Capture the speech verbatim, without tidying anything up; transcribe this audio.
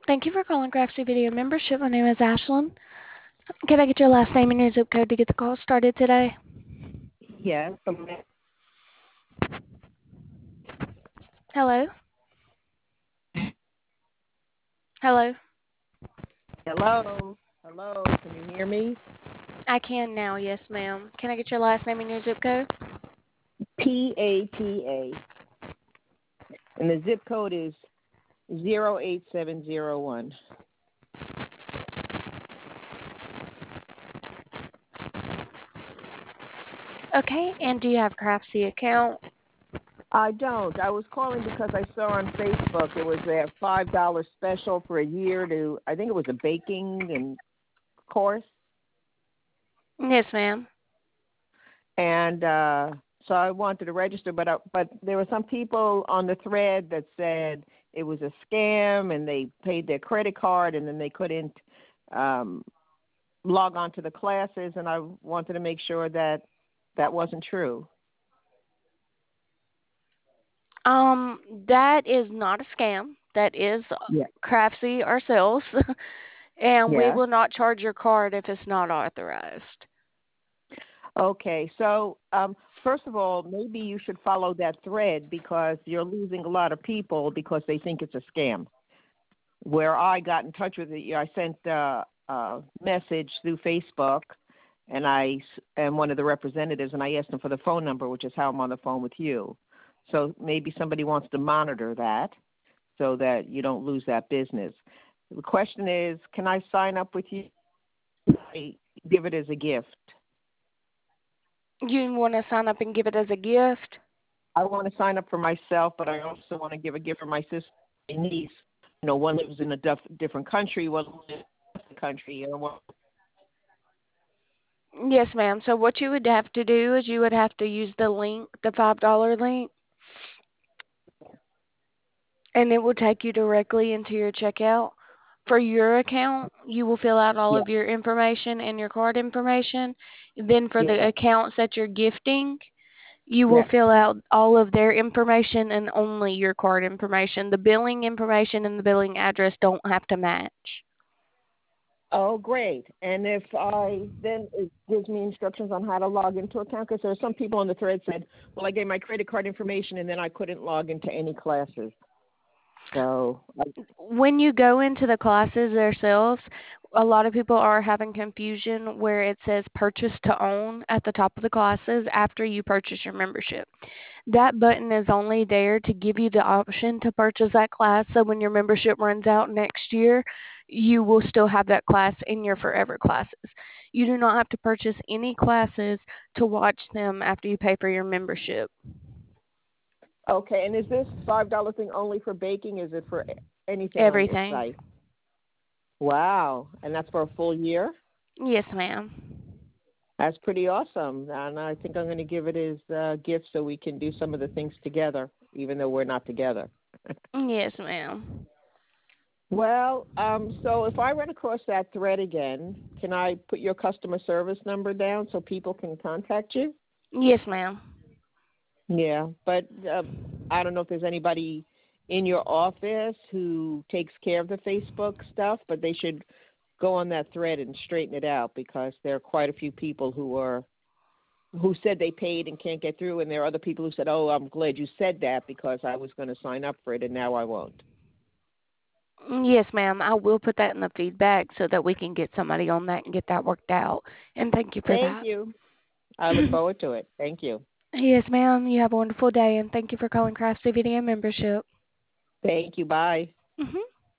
Thank you for calling Craftsy Video Membership. My name is Ashlyn. Can I get your last name and your zip code to get the call started today? Yes. um, Hello? Hello? Hello. Hello. Can you hear me? I can now, yes, ma'am. Can I get your last name and your zip code? P A T A. And the zip code is zero eight seven zero one. Okay, and do you have a Craftsy account? I don't. I was calling because I saw on Facebook it was a five dollar special for a year to, I think it was a baking and course. Yes, ma'am. And uh, so I wanted to register, but I, but there were some people on the thread that said it was a scam and they paid their credit card and then they couldn't um, log on to the classes, and I wanted to make sure that that wasn't true. Um, that is not a scam. That is Yeah. Craftsy ourselves. And we Yes. will not charge your card if it's not authorized. Okay. So, um, first of all, maybe you should follow that thread because you're losing a lot of people because they think it's a scam. Where I got in touch with it, I sent uh, a message through Facebook, and I am one of the representatives, and I asked them for the phone number, which is how I'm on the phone with you. So maybe somebody wants to monitor that so that you don't lose that business. The question is, can I sign up with you? I give it as a gift. You want to sign up and give it as a gift? I want to sign up for myself, but I also want to give a gift for my sister and niece. You know, one lives in a def- different country, one lives in a different country, and one. Yes, ma'am. So what you would have to do is you would have to use the link, the five dollar link, and it will take you directly into your checkout. For your account, you will fill out all Yeah, of your information and your card information. Then for the yeah, accounts that you're gifting, you will yes. fill out all of their information and only your card information. The billing information and the billing address don't have to match. Oh, great. And if I then it gives me instructions on how to log into account, because there are some people on the thread said, well, I gave my credit card information and then I couldn't log into any classes. So, I, When you go into the classes themselves, a lot of people are having confusion where it says purchase to own at the top of the classes after you purchase your membership. That button is only there to give you the option to purchase that class, so when your membership runs out next year, you will still have that class in your forever classes. You do not have to purchase any classes to watch them after you pay for your membership. okay. And is this five dollar thing only for baking? Is it for anything on your Everything. site? Wow. And that's for a full year? Yes, ma'am. That's pretty awesome. And I think I'm going to give it as a gift so we can do some of the things together, even though we're not together. Yes, ma'am. Well, um, so if I run across that thread again, can I put your customer service number down so people can contact you? Yes, ma'am. Yeah, but uh, I don't know if there's anybody in your office who takes care of the Facebook stuff, but they should go on that thread and straighten it out because there are quite a few people who are who said they paid and can't get through, and there are other people who said, "Oh, I'm glad you said that because I was going to sign up for it and now I won't." Yes, ma'am. I will put that in the feedback so that we can get somebody on that and get that worked out. And thank you for Thank that. you. I look forward to it. Thank you. Yes, ma'am. You have a wonderful day, and thank you for calling Craftsy Video Membership. Thank you. Bye. Mhm.